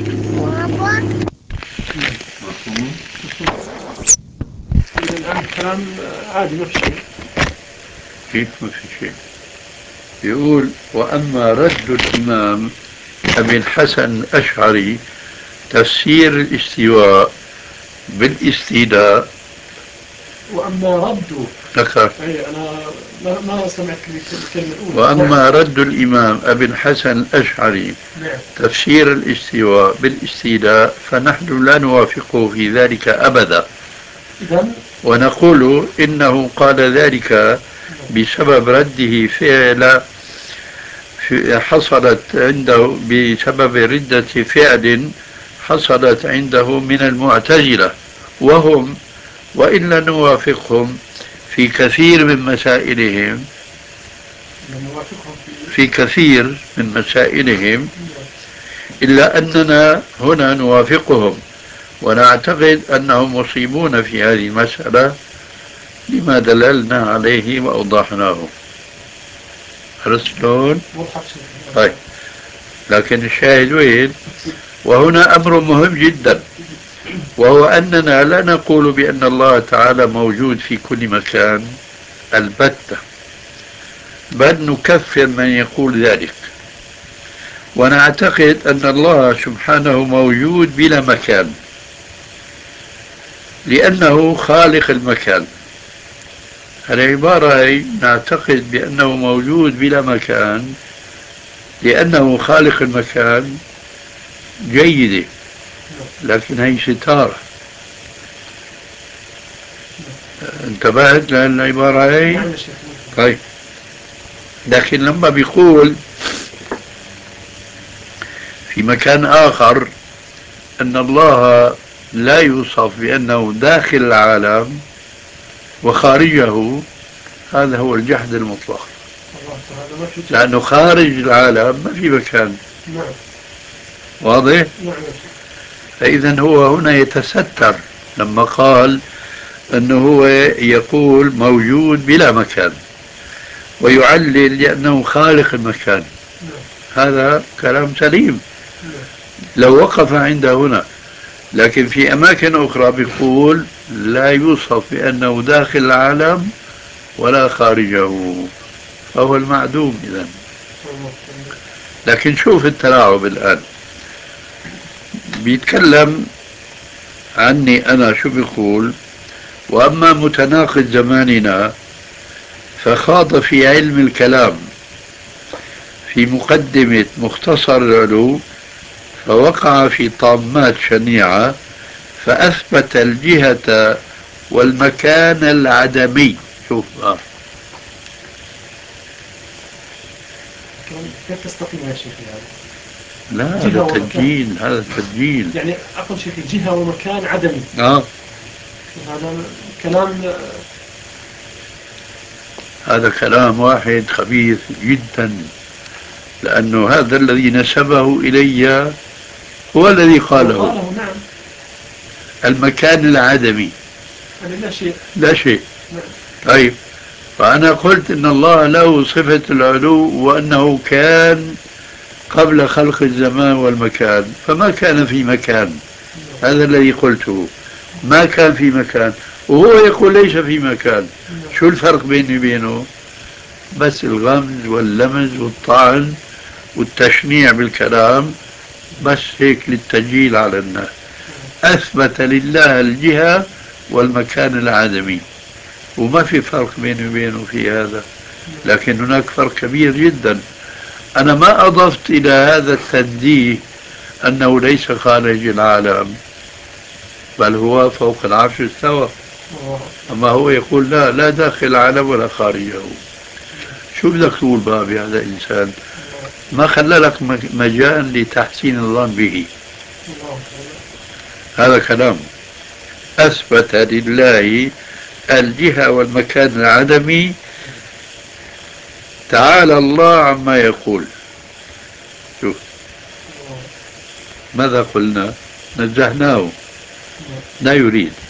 الآن الكلام عادي ما في شيء. كيف ما في شيء؟ يقول وأما رد الإمام أبي الحسن الأشعري تفسير الاستواء بالاستيلاء. وأما رد ذكر. أي أنا ما ما سمعت الكلمة الأولى. وأما رد الإمام أبي الحسن الأشعري نعم. تفسير الاستواء بالاستيلاء فنحن لا نوافقه في ذلك أبدا، إذن ونقول إنه قال ذلك بسبب رده فعل حصلت عنده، بسبب ردة فعل حصلت عنده من المعتزلة، وهم وإلا نوافقهم في كثير من مسائلهم في كثير من مسائلهم إلا أننا هنا نوافقهم ونعتقد أنهم مصيبون في هذه المسألة لما دللنا عليه وأوضحناه. عرفت شلون؟ طيب، لكن الشاهد وين؟ وهنا أمر مهم جدا، وهو أننا لا نقول بأن الله تعالى موجود في كل مكان البتة، بل نكفر من يقول ذلك، ونعتقد أن الله سبحانه موجود بلا مكان لأنه خالق المكان. العبارة هي نعتقد بأنه موجود بلا مكان لأنه خالق المكان جيدة، لكن هي ستارة. انتبهت للعبارة هي؟ طيب، لكن لما بيقول في مكان آخر أن الله لا يوصف بأنه داخل العالم وخارجه، هذا هو الجحد المطلق، لأنه خارج العالم ما في مكان. واضح؟ فإذا هو هنا يتستر لما قال أنه هو يقول موجود بلا مكان ويعلل لأنه خالق المكان. هذا كلام سليم لو وقف عند هنا، لكن في أماكن أخرى بيقول لا يوصف بأنه داخل العالم ولا خارجه، فهو المعدوم إذن. لكن شوف التلاعب الآن، بيتكلم عني أنا شو بيقول؟ وأما متناقض زماننا فخاض في علم الكلام في مقدمة مختصر العلوم فوقع في طامات شنيعة فأثبت الجهة والمكان العدمي. شوف آه. كيف تستقيم يا شيخ هذا؟ لا هذا تسجيل، هذا تسجيل. يعني عفوا شيخي، جهة ومكان عدمي. اه هذا كلام هذا كلام واحد خبيث جدا، لأنه هذا الذي نسبه إلي هو الذي قاله. نعم. المكان العدمي لا شيء لا شيء. طيب، فأنا قلت إن الله له صفة العلو وأنه كان قبل خلق الزمان والمكان، فما كان في مكان. هذا الذي قلته، ما كان في مكان، وهو يقول ليس في مكان. شو الفرق بيني وبينه؟ بس الغمز واللمز والطعن والتشنيع بالكلام، بس هيك للتسجيل على الناس. أثبت لله الجهة والمكان العدمي، وما في فرق بيني وبينه في هذا. لكن هناك فرق كبير جدا. أنا ما أضفت إلى هذا التنزيه أنه ليس خارج العالم، بل هو فوق العرش استوى. أما هو يقول لا لا داخل العالم ولا خارجه. شو بدك تقول بقى بهذا الإنسان؟ ما خلى لك مجال لتحسين الظن به. هذا كلام. أثبت لله الجهة والمكان العدمي، تعالى الله عما يقول. شوف ماذا قلنا؟ نزهناه، لا يريد.